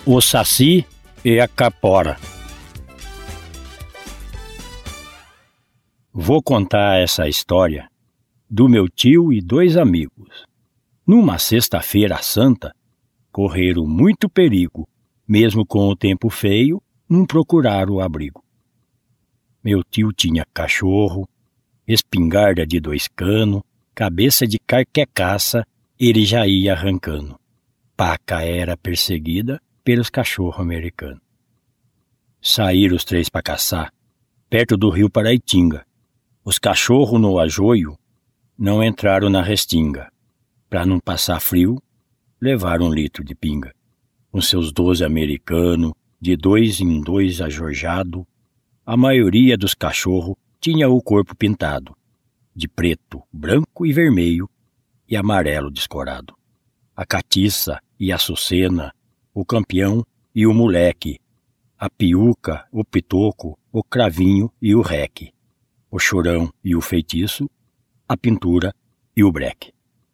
O Saci e a Capora. Vou contar essa história do meu tio e 2 amigos. Numa sexta-feira santa, correram muito perigo, mesmo com o tempo feio, não procuraram o abrigo. Meu tio tinha cachorro, espingarda de 2 canos, cabeça de carquecaça, ele já ia arrancando. Paca era perseguida pelos cachorros americanos. Saíram os 3 para caçar, perto do rio Paraitinga. Os cachorros no ajoio não entraram na restinga. Para não passar frio, levaram 1 litro de pinga. Com seus 12 americanos, de 2 em 2 ajorjado, a maioria dos cachorros tinha o corpo pintado, de preto, branco e vermelho e amarelo descorado. A catiça e a açucena, o campeão e o moleque, a piuca, o pitoco, o cravinho e o reque, o chorão e o feitiço, a pintura e o breque.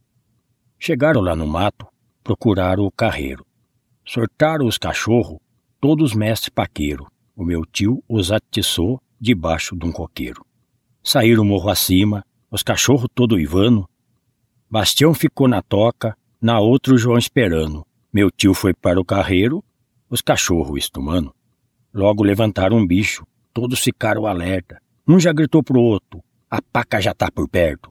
Chegaram lá no mato, procuraram o carreiro. Sortaram os cachorros, todos mestre paqueiro. O meu tio os atiçou debaixo de um coqueiro. Saíram morro acima, os cachorros todo uivando. Bastião ficou na toca, na outra o João esperando. Meu tio foi para o carreiro, os cachorros estumando. Logo levantaram um bicho, todos ficaram alerta. Um já gritou pro outro, a paca já tá por perto.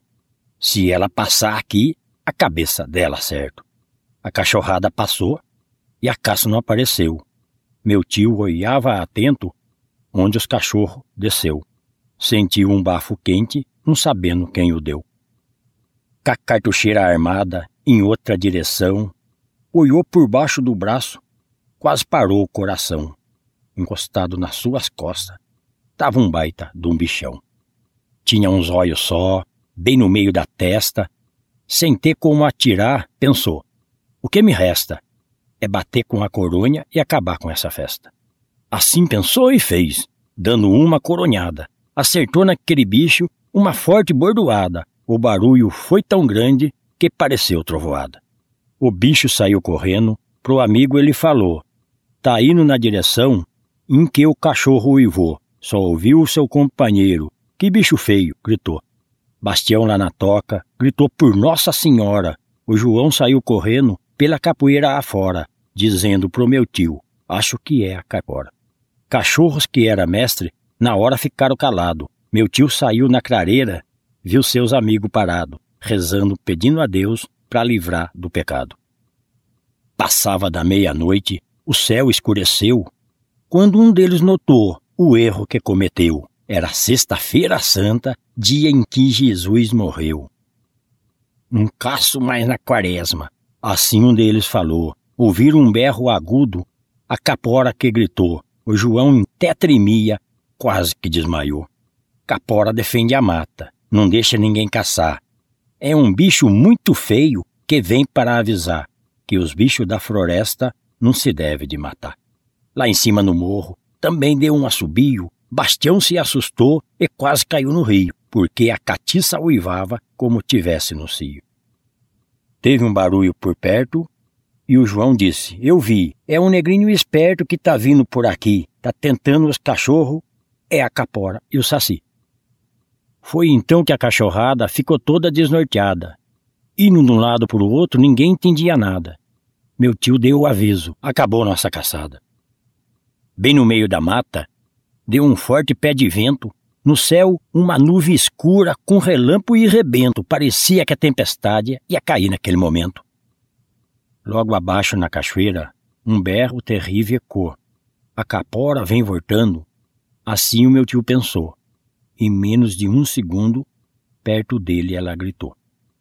Se ela passar aqui, a cabeça dela certo. A cachorrada passou e a caça não apareceu. Meu tio olhava atento onde os cachorros desceu. Sentiu um bafo quente, não sabendo quem o deu. Com a cartucheira armada em outra direção, olhou por baixo do braço, quase parou o coração. Encostado nas suas costas, tava um baita de um bichão. Tinha uns olhos só, bem no meio da testa. Sem ter como atirar, pensou: o que me resta é bater com a coronha e acabar com essa festa. Assim pensou e fez, dando uma coronhada. Acertou naquele bicho uma forte bordoada. O barulho foi tão grande que pareceu trovoada. O bicho saiu correndo, pro amigo ele falou: tá indo na direção em que o cachorro uivou. Só ouviu o seu companheiro. Que bicho feio, gritou. Bastião lá na toca gritou por Nossa Senhora. O João saiu correndo pela capoeira afora, dizendo pro meu tio: acho que é a capora. Cachorros que era mestre, na hora ficaram calados. Meu tio saiu na clareira, viu seus amigos parados, rezando, pedindo a Deus para livrar do pecado. Passava da meia-noite, o céu escureceu, quando um deles notou o erro que cometeu. Era sexta-feira santa, dia em que Jesus morreu. Não caço mais na quaresma, assim um deles falou. Ouviram um berro agudo, a capora que gritou. O João em tetrimia quase que desmaiou. Capora defende a mata, não deixa ninguém caçar. É um bicho muito feio que vem para avisar que os bichos da floresta não se deve de matar. Lá em cima no morro também deu um assobio. Bastião se assustou e quase caiu no rio, porque a catiça uivava como tivesse no cio. Teve um barulho por perto e o João disse: eu vi, é um negrinho esperto que tá vindo por aqui, tá tentando os cachorros, é a capora e o saci. Foi então que a cachorrada ficou toda desnorteada. Indo de um lado para o outro, ninguém entendia nada. Meu tio deu o aviso, acabou nossa caçada. Bem no meio da mata, deu um forte pé de vento. No céu, uma nuvem escura com relâmpago e rebento. Parecia que a tempestade ia cair naquele momento. Logo abaixo na cachoeira, um berro terrível ecoou. A capora vem voltando. Assim o meu tio pensou. Em menos de 1 segundo, perto dele ela gritou.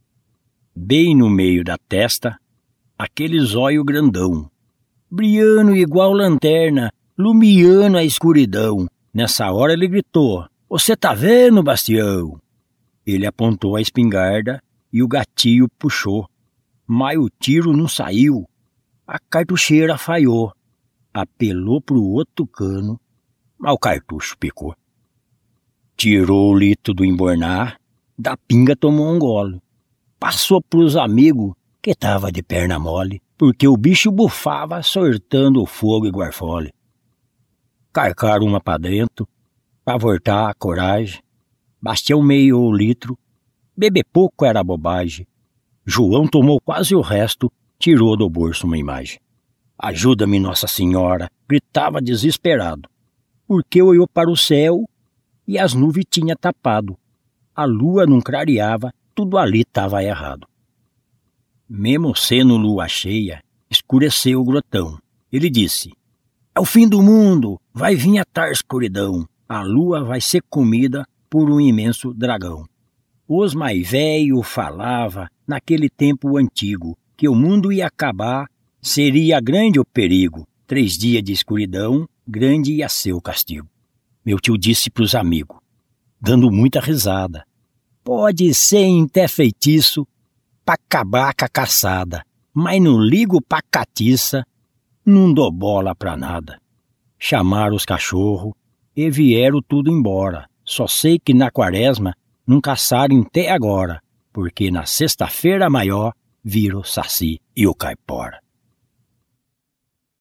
Bem no meio da testa, aquele zóio grandão, brilhando igual lanterna, lumiando a escuridão. Nessa hora ele gritou: você tá vendo, Bastião? Ele apontou a espingarda e o gatilho puxou, mas o tiro não saiu. A cartucheira falhou, apelou pro outro cano, mas o cartucho picou. Tirou o litro do embornar, da pinga tomou um gole. Passou pros amigos que tava de perna mole. porque o bicho bufava soltando fogo e guarfole. Carcaram uma pra dentro, pra voltar a coragem, bastia meio litro, beber pouco era bobagem. João tomou quase o resto, tirou do bolso uma imagem. Ajuda-me, Nossa Senhora, gritava desesperado, porque olhou para o céu e as nuvens tinha tapado. A lua não clareava, tudo ali estava errado. Mesmo sendo lua cheia, escureceu o grotão. Ele disse: é o fim do mundo, vai vir a tar escuridão, a lua vai ser comida por um imenso dragão. Os mais velhos falavam, naquele tempo antigo, que o mundo ia acabar, seria grande o perigo. 3 dias de escuridão, grande ia ser o castigo. Meu tio disse pros amigos, dando muita risada: pode ser até feitiço pra acabar com a caçada, mas não ligo pra catiça, não dou bola pra nada. Chamaram os cachorros e vieram tudo embora. Só sei que na quaresma não caçaram até agora, porque na sexta-feira maior viram o saci e o caipora.